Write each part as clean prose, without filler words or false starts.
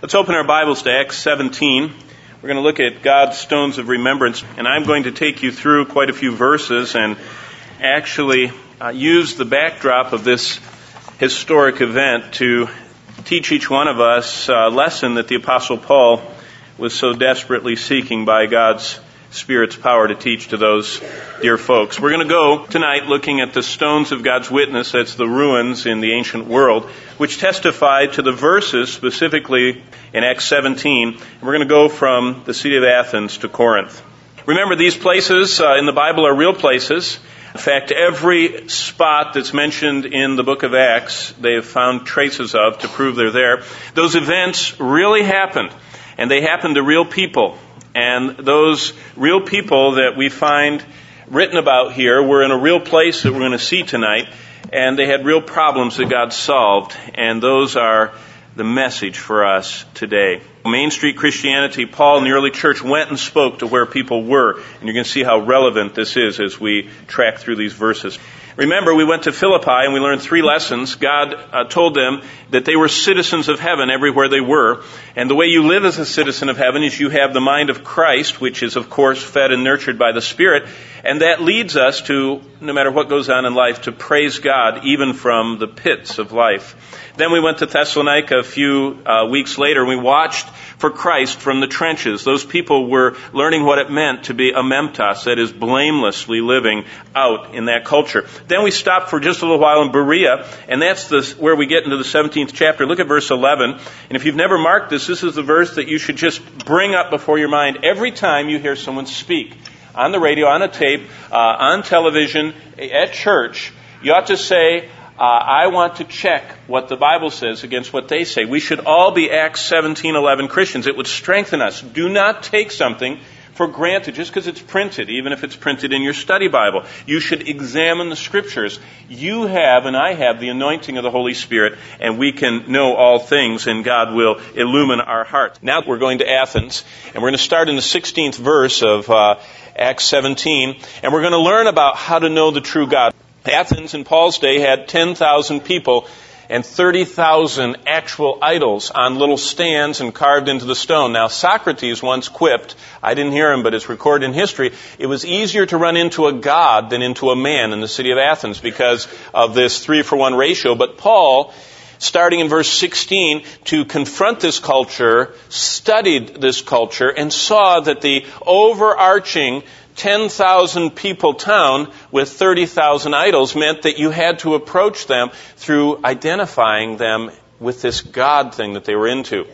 Let's open our Bibles to Acts 17. We're going to look at God's stones of remembrance, and I'm going to take you through quite a few verses and actually use the backdrop of this historic event to teach each one of us a lesson that the Apostle Paul was so desperately seeking by God's Spirit's power to teach to those dear folks. We're going to go tonight looking at the stones of God's witness, that's the ruins in the ancient world, which testify to the verses specifically in Acts 17. And we're going to go from the city of Athens to Corinth. Remember, these places in the Bible are real places. In fact, every spot that's mentioned in the book of Acts, they have found traces of to prove they're there. Those events really happened, and they happened to real people. And those real people that we find written about here were in a real place that we're going to see tonight, and they had real problems that God solved, and those are the message for us today. Main Street Christianity, Paul and the early church went and spoke to where people were, and you're going to see how relevant this is as we track through these verses. Remember, we went to Philippi and we learned 3 lessons. God told them that they were citizens of heaven everywhere they were. And the way you live as a citizen of heaven is you have the mind of Christ, which is, of course, fed and nurtured by the Spirit. And that leads us to, no matter what goes on in life, to praise God even from the pits of life. Then we went to Thessalonica a few weeks later and we watched for Christ from the trenches. Those people were learning what it meant to be a memtos, that is, blamelessly living out in that culture. Then we stopped for just a little while in Berea, and that's where we get into the 17th chapter. Look at verse 11. And if you've never marked this, this is the verse that you should just bring up before your mind every time you hear someone speak. On the radio, on a tape, on television, at church, you ought to say, I want to check what the Bible says against what they say. We should all be Acts 17:11 Christians. It would strengthen us. Do not take something for granted just because it's printed, even if it's printed in your study Bible. You should examine the Scriptures. You have, and I have, the anointing of the Holy Spirit, and we can know all things, and God will illumine our hearts. Now we're going to Athens, and we're going to start in the 16th verse of Acts 17, and we're going to learn about how to know the true God. Athens in Paul's day had 10,000 people and 30,000 actual idols on little stands and carved into the stone. Now, Socrates once quipped, I didn't hear him, but it's recorded in history, it was easier to run into a god than into a man in the city of Athens because of this 3-for-1 ratio. But Paul, starting in verse 16, to confront this culture, studied this culture, and saw that the overarching 10,000 people town with 30,000 idols meant that you had to approach them through identifying them with this God thing that they were into.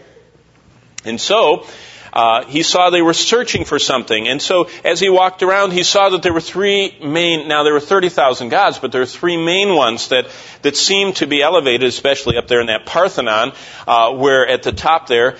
And so, he saw they were searching for something. And so, as he walked around, he saw that there were 3 main, now there were 30,000 gods, but there were 3 main ones that seemed to be elevated, especially up there in that Parthenon, where at the top there,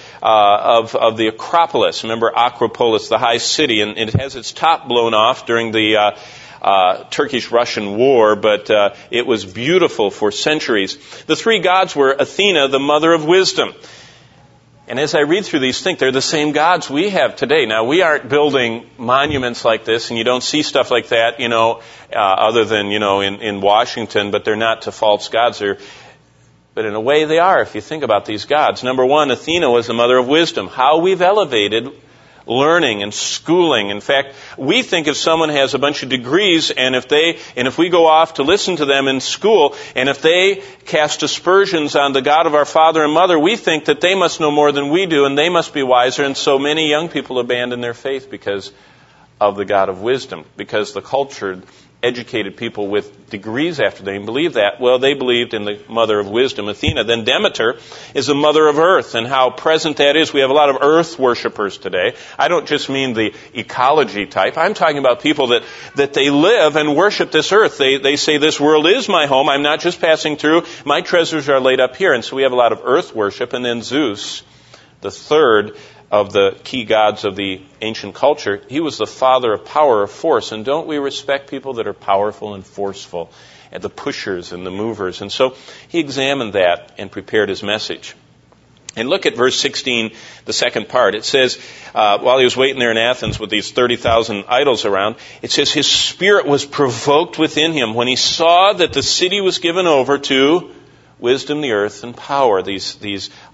of the Acropolis. Remember Acropolis, the high city, and it has its top blown off during the Turkish-Russian war, but it was beautiful for centuries. The 3 gods were Athena, the mother of wisdom. And as I read through these, think they're the same gods we have today. Now, we aren't building monuments like this, and you don't see stuff like that, other than, in Washington, but they're not to false gods. But in a way they are, if you think about these gods. Number 1, Athena was the mother of wisdom. How we've elevated learning and schooling. In fact, we think if someone has a bunch of degrees and if we go off to listen to them in school, and if they cast aspersions on the God of our father and mother, we think that they must know more than we do and they must be wiser. And so many young people abandon their faith because of the God of wisdom, because the culture educated people with degrees after they believed that. Well, they believed in the mother of wisdom, Athena. Then Demeter is the mother of earth, and how present that is. We have a lot of earth worshipers today. I don't just mean the ecology type. I'm talking about people that they live and worship this earth. They say, this world is my home. I'm not just passing through. My treasures are laid up here. And so we have a lot of earth worship. And then Zeus, the third of the key gods of the ancient culture, he was the father of power, of force. And don't we respect people that are powerful and forceful, and the pushers and the movers? And so he examined that and prepared his message. And look at verse 16, the second part. It says, while he was waiting there in Athens with these 30,000 idols around, it says his spirit was provoked within him when he saw that the city was given over to wisdom, the earth, and power, these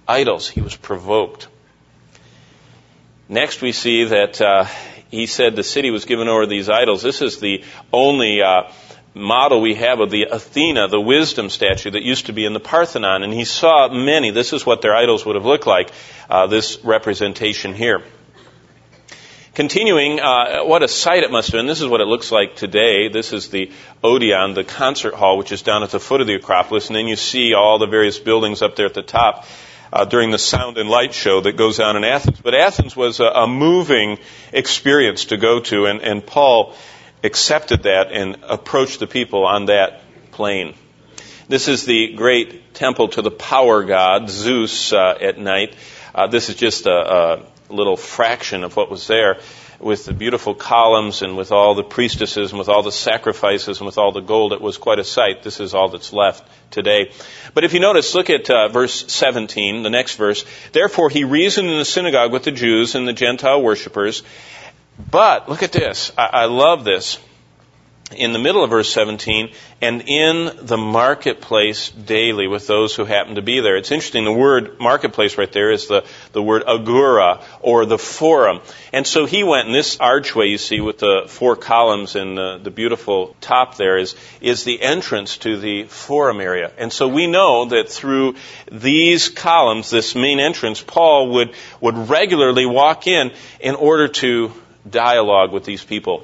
idols. He was provoked. Next we see that he said the city was given over to these idols. This is the only model we have of the Athena, the wisdom statue that used to be in the Parthenon. And he saw many. This is what their idols would have looked like, this representation here. Continuing, what a sight it must have been. This is what it looks like today. This is the Odeon, the concert hall, which is down at the foot of the Acropolis. And then you see all the various buildings up there at the top during the sound and light show that goes on in Athens. But Athens was a moving experience to go to, and Paul accepted that and approached the people on that plane. This is the great temple to the power god, Zeus, at night. This is just a little fraction of what was there, with the beautiful columns and with all the priestesses and with all the sacrifices and with all the gold. It was quite a sight. This is all that's left today. But if you notice, look at verse 17, the next verse. Therefore he reasoned in the synagogue with the Jews and the Gentile worshippers. But, look at this. I love this. In the middle of verse 17, and in the marketplace daily with those who happen to be there. It's interesting, the word marketplace right there is the word agora, or the forum. And so he went, in this archway you see with the four columns and the beautiful top there is the entrance to the forum area. And so we know that through these columns, this main entrance, Paul would regularly walk in order to dialogue with these people.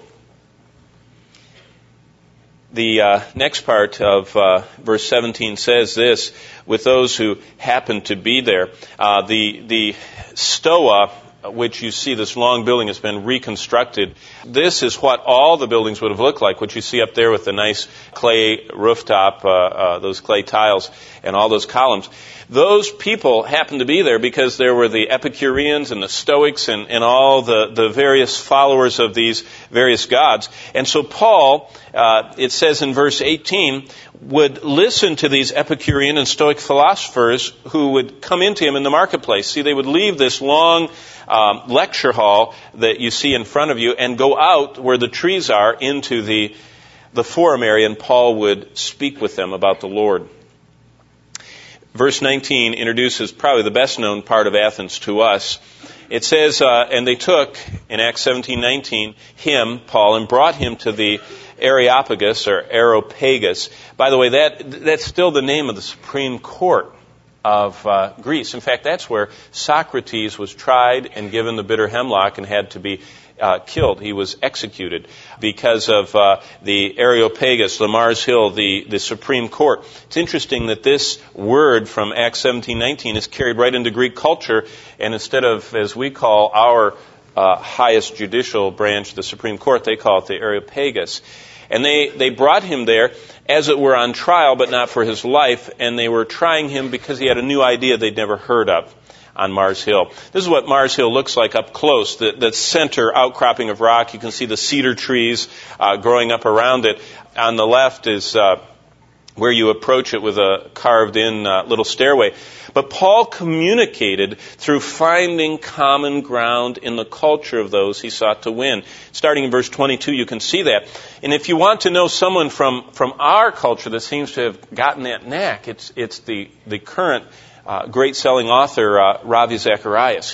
The next part of verse 17 says this, with those who happen to be there. The Stoa, which you see, this long building has been reconstructed. This is what all the buildings would have looked like, what you see up there with the nice clay rooftop, those clay tiles, and all those columns. Those people happened to be there because there were the Epicureans and the Stoics and all the various followers of these various gods. And so Paul, it says in verse 18, would listen to these Epicurean and Stoic philosophers who would come into him in the marketplace. See, they would leave this long lecture hall that you see in front of you and go out where the trees are into the forum area, and Paul would speak with them about the Lord. Verse 19 introduces probably the best known part of Athens to us. It says, and they took, in Acts 17:19, him, Paul, and brought him to the Areopagus, or Areopagus. By the way, that's still the name of the Supreme Court of Greece. In fact, that's where Socrates was tried and given the bitter hemlock and had to be killed. He was executed because of the Areopagus, the Mars Hill, the Supreme Court. It's interesting that this word from Acts 17:19 is carried right into Greek culture, and instead of, as we call our highest judicial branch, the Supreme Court, they call it the Areopagus. And they brought him there, as it were, on trial, but not for his life, and they were trying him because he had a new idea they'd never heard of on Mars Hill. This is what Mars Hill looks like up close, the center outcropping of rock. You can see the cedar trees growing up around it. On the left is where you approach it with a carved-in little stairway. But Paul communicated through finding common ground in the culture of those he sought to win. Starting in verse 22, you can see that. And if you want to know someone from our culture that seems to have gotten that knack, it's the current great selling author, Ravi Zacharias.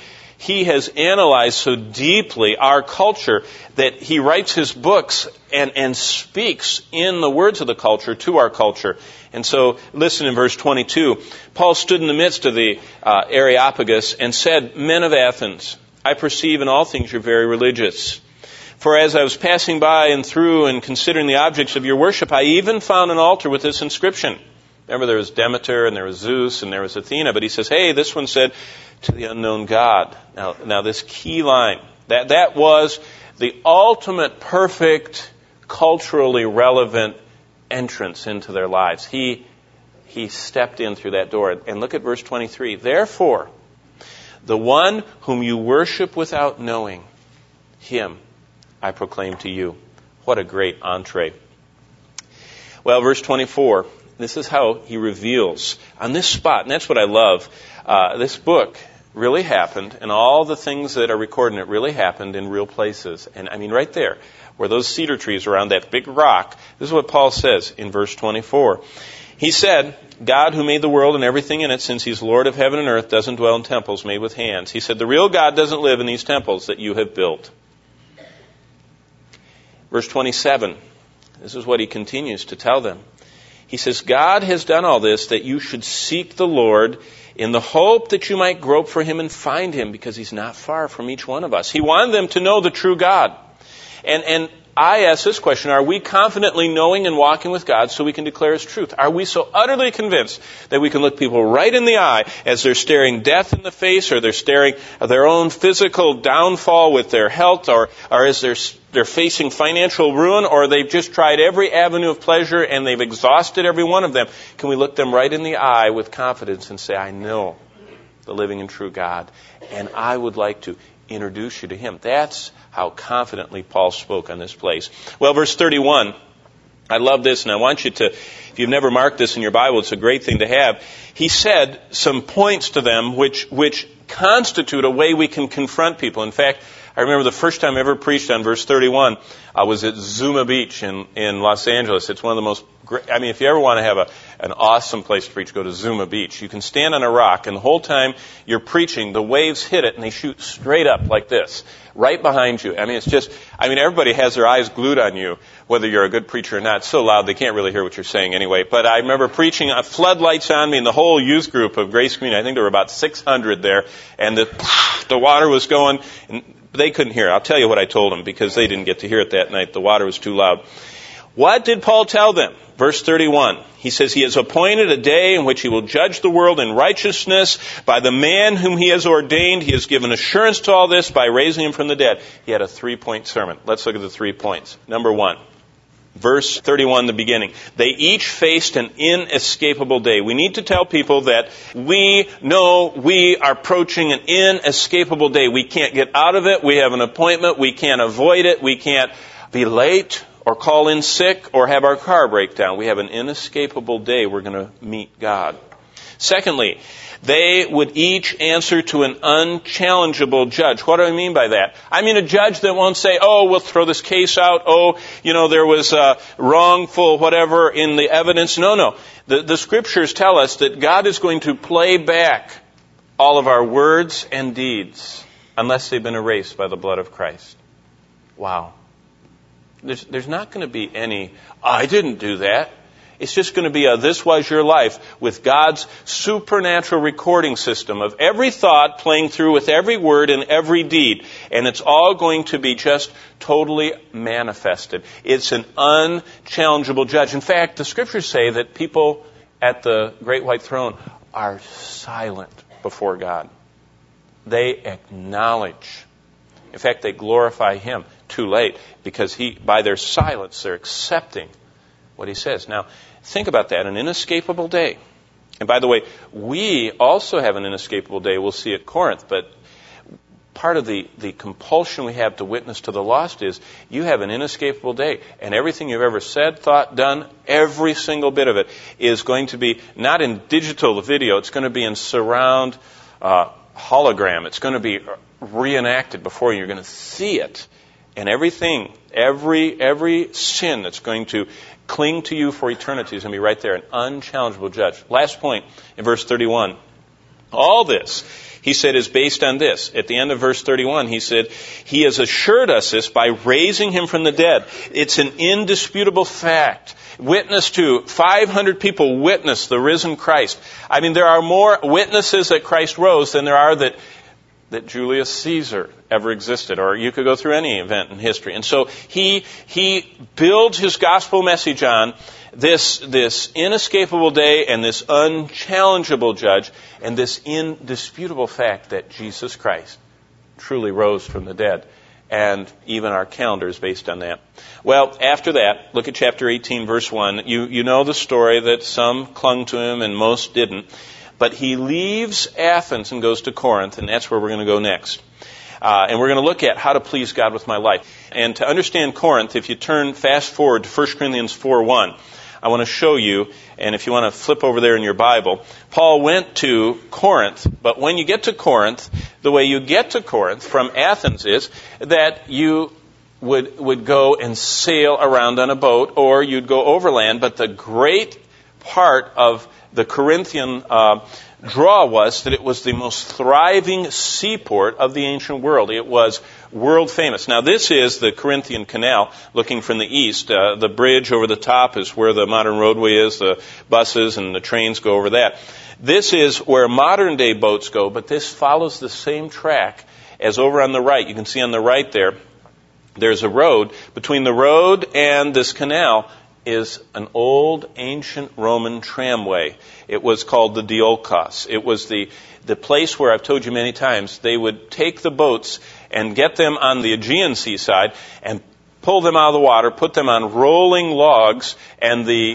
He has analyzed so deeply our culture that he writes his books and speaks in the words of the culture to our culture. And so, listen in verse 22. Paul stood in the midst of the Areopagus and said, "Men of Athens, I perceive in all things you're very religious. For as I was passing by and through and considering the objects of your worship, I even found an altar with this inscription." Remember, there was Demeter and there was Zeus and there was Athena, but he says, hey, this one said, "To the unknown God." Now this key line, that was the ultimate perfect, culturally relevant entrance into their lives. He stepped in through that door. And look at verse 23. Therefore, the one whom you worship without knowing, him I proclaim to you. What a great entree. Well, verse 24. This is how he reveals on this spot, and that's what I love. This book really happened, and all the things that are recorded in it really happened in real places. And I mean, right there, where those cedar trees are around that big rock, this is what Paul says in verse 24. He said, God who made the world and everything in it, since He's Lord of heaven and earth, doesn't dwell in temples made with hands. He said, the real God doesn't live in these temples that you have built. Verse 27, this is what He continues to tell them. He says, God has done all this that you should seek the Lord in the hope that you might grope for Him and find Him, because He's not far from each one of us. He wanted them to know the true God. And I ask this question, are we confidently knowing and walking with God so we can declare His truth? Are we so utterly convinced that we can look people right in the eye as they're staring death in the face, or they're staring at their own physical downfall with their health, or as they're facing financial ruin, or they've just tried every avenue of pleasure and they've exhausted every one of them? Can we look them right in the eye with confidence and say, I know the living and true God, and I would like to introduce you to Him? That's how confidently Paul spoke on this place. Well, verse 31, I love this, and I want you to, if you've never marked this in your Bible, it's a great thing to have. He said some points to them which constitute a way we can confront people. In fact, I remember the first time I ever preached on verse 31, I was at Zuma Beach in Los Angeles. It's one of the most great, if you ever want to have an awesome place to preach, go to Zuma Beach. You can stand on a rock, and the whole time you're preaching, the waves hit it, and they shoot straight up like this, right behind you. It's just, everybody has their eyes glued on you, whether you're a good preacher or not. It's so loud they can't really hear what you're saying anyway. But I remember preaching, floodlights on me, and the whole youth group of Grace Community, I think there were about 600 there, and the water was going, and they couldn't hear it. I'll tell you what I told them, because they didn't get to hear it that night. The water was too loud. What did Paul tell them? Verse 31. He says, He has appointed a day in which He will judge the world in righteousness by the man whom He has ordained. He has given assurance to all this by raising Him from the dead. He had a 3-point sermon. Let's look at the 3 points. Number 1. Verse 31, the beginning. They each faced an inescapable day. We need to tell people that we know we are approaching an inescapable day. We can't get out of it. We have an appointment. We can't avoid it. We can't be late or call in sick or have our car break down. We have an inescapable day. We're going to meet God. Secondly, they would each answer to an unchallengeable judge. What do I mean by that? A judge that won't say, we'll throw this case out. There was wrongful whatever in the evidence. No. The Scriptures tell us that God is going to play back all of our words and deeds unless they've been erased by the blood of Christ. Wow. There's not going to be any, I didn't do that. It's just going to be this was your life with God's supernatural recording system of every thought playing through with every word and every deed. And it's all going to be just totally manifested. It's an unchallengeable judge. In fact, the Scriptures say that people at the great white throne are silent before God. They acknowledge. In fact, they glorify Him. Too late, because by their silence, they're accepting what He says. Now, think about that, an inescapable day. And by the way, we also have an inescapable day. We'll see at Corinth, but part of the compulsion we have to witness to the lost is you have an inescapable day. And everything you've ever said, thought, done, every single bit of it is going to be not in digital video. It's going to be in surround hologram. It's going to be reenacted before you. You're going to see it. And everything, every sin that's going to cling to you for eternity is going to be right there, an unchallengeable judge. Last point in verse 31. All this, he said, is based on this. At the end of verse 31, he said, He has assured us this by raising Him from the dead. It's an indisputable fact. Witness to 500 people witness the risen Christ. There are more witnesses that Christ rose than there are that Julius Caesar ever existed, or you could go through any event in history. And so he builds his gospel message on this inescapable day and this unchallengeable judge and this indisputable fact that Jesus Christ truly rose from the dead. And even our calendar is based on that. Well, after that, look at chapter 18, verse 1. You know the story that some clung to Him and most didn't. But he leaves Athens and goes to Corinth, and that's where we're going to go next. And we're going to look at how to please God with my life. And to understand Corinth, if you turn fast forward to 1 Corinthians 4:1, I want to show you, and if you want to flip over there in your Bible, Paul went to Corinth, but when you get to Corinth, the way you get to Corinth from Athens is that you would go and sail around on a boat, or you'd go overland, but the great part of the Corinthian draw was that it was the most thriving seaport of the ancient world. It was world famous. Now, this is the Corinthian Canal, looking from the east. The bridge over the top is where the modern roadway is. The buses and the trains go over that. This is where modern-day boats go, but this follows the same track as over on the right. You can see on the right there's a road. Between the road and this canal is an old ancient Roman tramway. It was called the Diolkos. It was the place where, I've told you many times, they would take the boats and get them on the Aegean seaside and pull them out of the water, put them on rolling logs, and the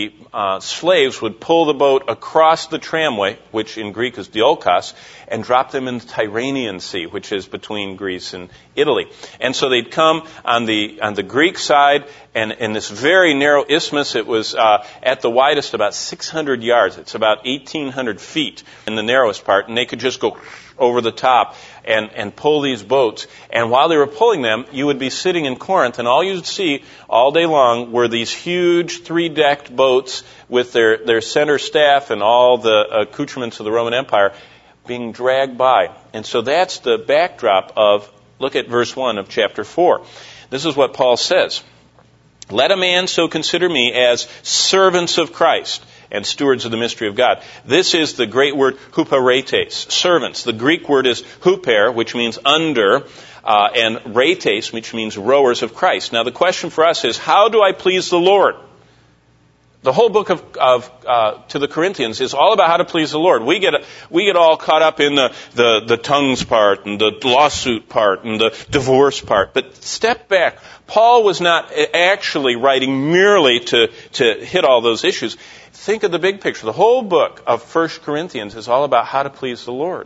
slaves would pull the boat across the tramway, which in Greek is Diolkos, and drop them in the Tyrrhenian Sea, which is between Greece and Italy. And so they'd come on the Greek side, and in this very narrow isthmus, it was at the widest about 600 yards. It's about 1,800 feet in the narrowest part, and they could just go over the top and pull these boats. And while they were pulling them, you would be sitting in Corinth, and all you'd see all day long were these huge 3-decked boats with their center staff and all the accoutrements of the Roman Empire being dragged by. And so that's the backdrop of, look at verse 1 of chapter 4. This is what Paul says. Let a man so consider me as servants of Christ and stewards of the mystery of God. This is the great word huparetes, servants. The Greek word is huper, which means under, and retes, which means rowers of Christ. Now the question for us is, how do I please the Lord? The whole book to the Corinthians is all about how to please the Lord. We get all caught up in the tongues part and the lawsuit part and the divorce part. But step back. Paul was not actually writing merely to hit all those issues. Think of the big picture. The whole book of 1 Corinthians is all about how to please the Lord.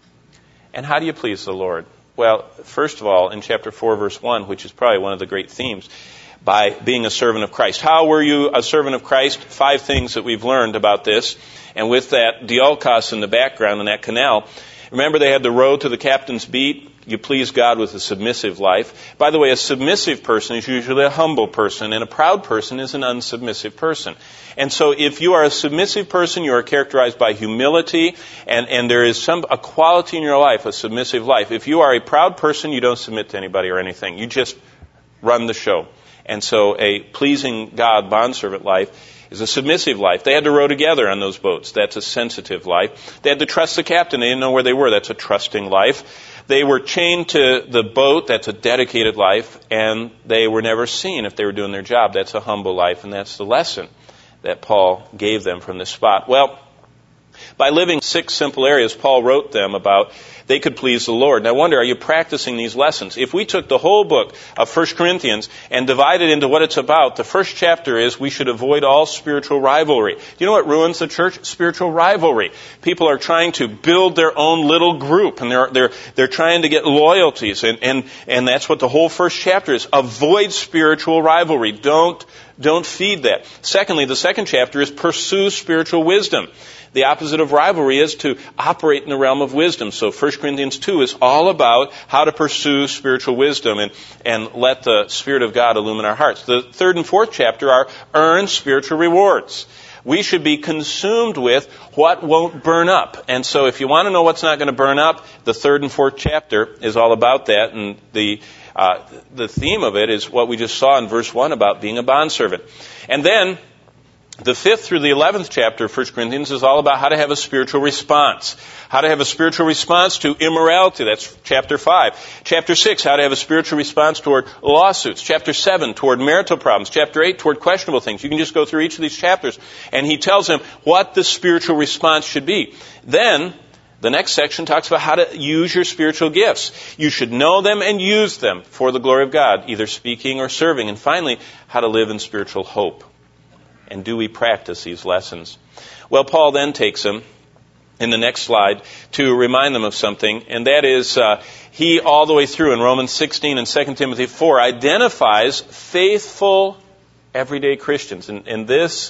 And how do you please the Lord? Well, first of all, in chapter 4, verse 1, which is probably one of the great themes, by being a servant of Christ. How were you a servant of Christ? 5 things that we've learned about this. And with that Diolkos in the background and that canal, remember they had the road to the captain's beat. You please God with a submissive life. By the way, a submissive person is usually a humble person, and a proud person is an unsubmissive person. And so if you are a submissive person, you are characterized by humility, and there is a quality in your life, a submissive life. If you are a proud person, you don't submit to anybody or anything. You just run the show. And so a pleasing God bondservant life is a submissive life. They had to row together on those boats. That's a sensitive life. They had to trust the captain. They didn't know where they were. That's a trusting life. They were chained to the boat. That's a dedicated life. And they were never seen if they were doing their job. That's a humble life. And that's the lesson that Paul gave them from this spot. Well, by living 6 simple areas Paul wrote them about, they could please the Lord. And I wonder, are you practicing these lessons? If we took the whole book of 1 Corinthians and divided into what it's about, the first chapter is we should avoid all spiritual rivalry. Do you know what ruins the church? Spiritual rivalry. People are trying to build their own little group, and they're trying to get loyalties, and that's what the whole first chapter is. Avoid spiritual rivalry. Don't feed that. Secondly, the second chapter is pursue spiritual wisdom. The opposite of rivalry is to operate in the realm of wisdom. So 1 Corinthians 2 is all about how to pursue spiritual wisdom and let the Spirit of God illumine our hearts. The third and fourth chapter are earn spiritual rewards. We should be consumed with what won't burn up. And so if you want to know what's not going to burn up, the third and fourth chapter is all about that. And the theme of it is what we just saw in verse 1 about being a bondservant. And then the 5th through the 11th chapter of 1 Corinthians is all about how to have a spiritual response. How to have a spiritual response to immorality. That's chapter 5. Chapter 6, how to have a spiritual response toward lawsuits. Chapter 7, toward marital problems. Chapter 8, toward questionable things. You can just go through each of these chapters, and he tells them what the spiritual response should be. Then, the next section talks about how to use your spiritual gifts. You should know them and use them for the glory of God, either speaking or serving. And finally, how to live in spiritual hope. And do we practice these lessons? Well, Paul then takes them in the next slide to remind them of something, and that is he all the way through in Romans 16 and 2 Timothy 4 identifies faithful everyday Christians. And this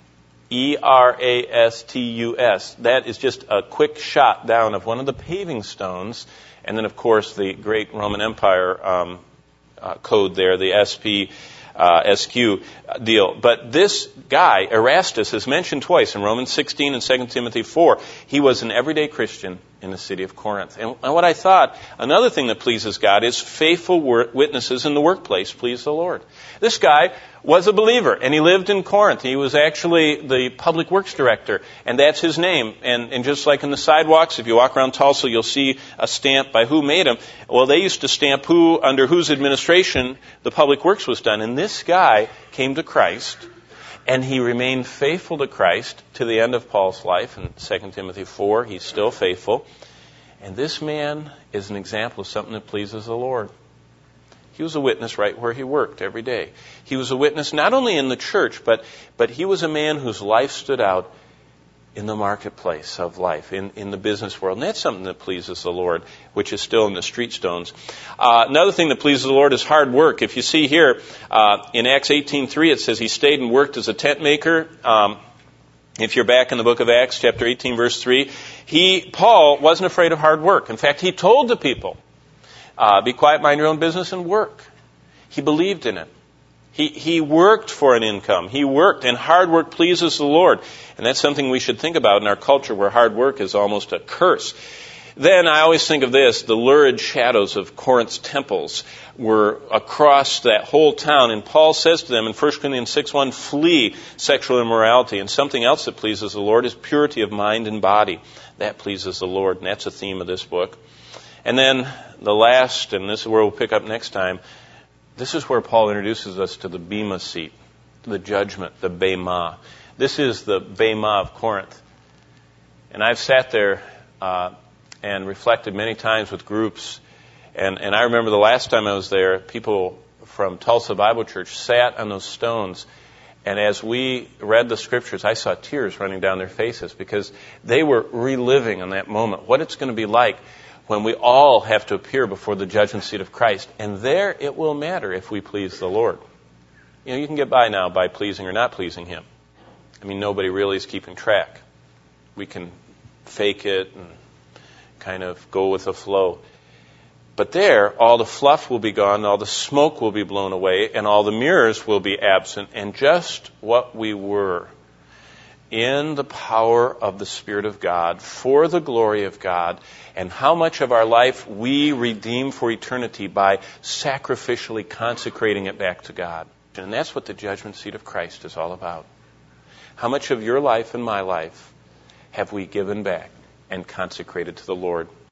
E-R-A-S-T-U-S, that is just a quick shot down of one of the paving stones, and then of course the great Roman Empire code there, the SP SQ deal. But this guy, Erastus, is mentioned twice in Romans 16 and 2 Timothy 4. He was an everyday Christian in the city of Corinth. And what I thought, another thing that pleases God is faithful witnesses in the workplace please the Lord. This guy was a believer, and he lived in Corinth. He was actually the public works director, and that's his name. And just like in the sidewalks, if you walk around Tulsa, you'll see a stamp by who made him. Well, they used to stamp under whose administration the public works was done. And this guy came to Christ, and he remained faithful to Christ to the end of Paul's life. In 2 Timothy 4, he's still faithful. And this man is an example of something that pleases the Lord. He was a witness right where he worked every day. He was a witness not only in the church, but he was a man whose life stood out in the marketplace of life, in the business world. And that's something that pleases the Lord, which is still in the street stones. Another thing that pleases the Lord is hard work. If you see here, in Acts 18:3, it says he stayed and worked as a tent maker. If you're back in the book of Acts, chapter 18, verse 3, Paul wasn't afraid of hard work. In fact, he told the people, be quiet, mind your own business, and work. He believed in it. He worked for an income. He worked, and hard work pleases the Lord. And that's something we should think about in our culture where hard work is almost a curse. Then I always think of this, the lurid shadows of Corinth's temples were across that whole town. And Paul says to them in 1 Corinthians 6:1, flee sexual immorality. And something else that pleases the Lord is purity of mind and body. That pleases the Lord, and that's a theme of this book. And then the last, and this is where we'll pick up next time, this is where Paul introduces us to the Bema seat, the judgment, the Bema. This is the Bema of Corinth. And I've sat there and reflected many times with groups. And I remember the last time I was there, people from Tulsa Bible Church sat on those stones. And as we read the scriptures, I saw tears running down their faces because they were reliving in that moment what it's going to be like when we all have to appear before the judgment seat of Christ. And there it will matter if we please the Lord. You know, you can get by now by pleasing or not pleasing Him. I mean, nobody really is keeping track. We can fake it and kind of go with the flow. But there, all the fluff will be gone, all the smoke will be blown away, and all the mirrors will be absent, and just what we were in the power of the Spirit of God, for the glory of God, and how much of our life we redeem for eternity by sacrificially consecrating it back to God. And that's what the judgment seat of Christ is all about. How much of your life and my life have we given back and consecrated to the Lord?